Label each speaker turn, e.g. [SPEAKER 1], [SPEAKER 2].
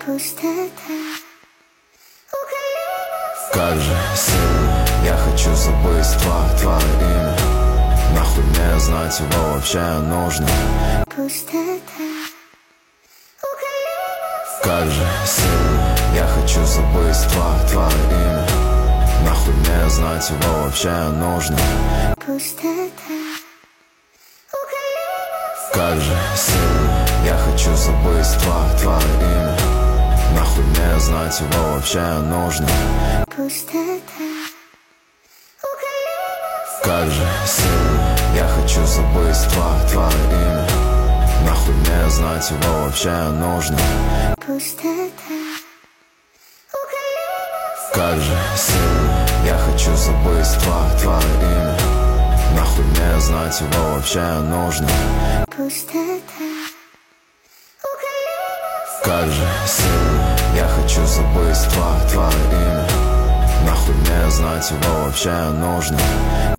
[SPEAKER 1] Как же сильно я хочу забыть твое имя. Нахуй мне знать его вообще нужно. Как же сильно я хочу забыть твое имя. Нахуй мне знать его вообще нужно. Как же сильно я хочу забыть твое имя. Нахуй мне знать его вообще нужно. Как же сильно я хочу забыть твое имя. Нахуй мне знать его вообще нужно. Как же сильно я хочу забыть твое имя. Нахуй мне знать его вообще нужно. Как же сильно я хочу забыть твое имя. Нахуй мне знать его вообще нужно.